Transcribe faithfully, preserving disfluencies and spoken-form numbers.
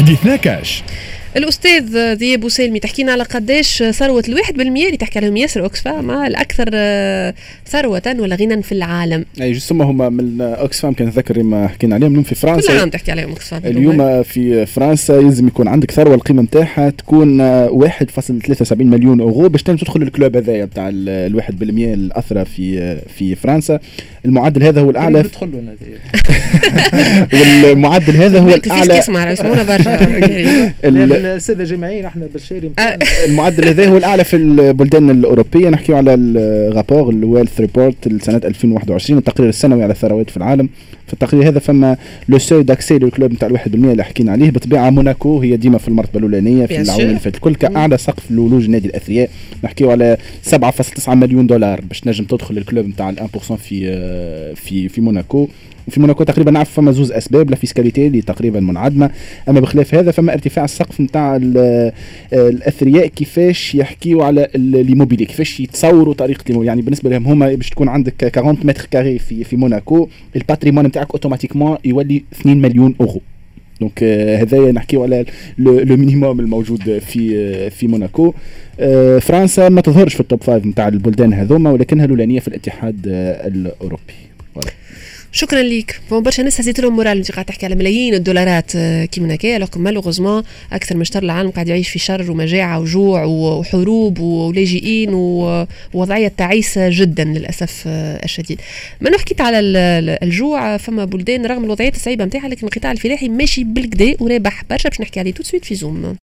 حديثنا كاش. الأستاذ ذياب وسالمي تحكينا على قداش ثروة الواحد بالمية اللي تحكي عليهم ياسر أوكسفام الأكثر ثروة ولا غنى في العالم. أي جسمة هما من أوكسفام كان ذكر ما حكينا عليهم اليوم في فرنسا. كل عام تحكي عليهم أوكسفام. اليوم في فرنسا يلزم يكون عندك ثروة القيمة متاعها تكون واحد فاصلة ثلاثة وسبعين مليون أورو باش تدخل الكلوب هذايا بتاع الواحد بالمية الأثرى في في فرنسا. المعدل هذا هو الأعلى. والمعدل هذا هو الأعلى. اسمع اسمونا برشا. السادة جماعيين احنا بالشيري. المعدل هذا هو الأعلى في البلدان الأوروبية. نحكي على الرابور الويلث ريبورت لسنة ألفين وواحد وعشرين التقرير السنوي على الثروات في العالم. في التقرير هذا فما لو سوي داكسي للكلوب نتاع الواحد بالمية اللي حكينا عليه. بطبيعة موناكو هي ديما في المرتبة الأولانية في العوامل اللي فاتت الكل كأعلى سقف لولوج نادي الأثرياء. نحكيو على سبعة فاصلة تسعة مليون دولار باش نجم تدخل الكلوب نتاع الواحد بالمية في في في موناكو. وفي موناكو تقريبا نعرف فما زوز اسباب. لا فيسكاليتي اللي تقريبا منعدمه، اما بخلاف هذا فما ارتفاع السقف نتاع الاثرياء كيفاش يحكيوا على ليموبيلي، كيفاش يتصوروا طريقه يعني بالنسبه لهم هما باش تكون عندك أربعين متر كاري في في موناكو الباتريمون نتاعك اوتوماتيكمون يولي اثنين مليون اورو. دونك هذايا نحكيو على لو مينيموم الموجود في في موناكو. فرنسا ما تظهرش في التوب فايف نتاع البلدان هذوما ولكنها الاولانيه في الاتحاد الاوروبي. شكرا ليك. بون برشا ناس هزيت لهم مورال. انت قاعد تحكي على ملايين الدولارات كيما هكا، لكن مالوغوزمون اكثر من شطر العالم قاعد يعيش في شر ومجاعه وجوع وحروب ولاجئين ووضعيه تعيسه جدا للاسف الشديد. ما حكيت على الجوع، فما بلدان رغم الوضعيات الصعيبه نتاعها لكن القطاع الفلاحي ماشي بالكدا ورابح برشا. باش نحكي عليه تو سويت في زوم.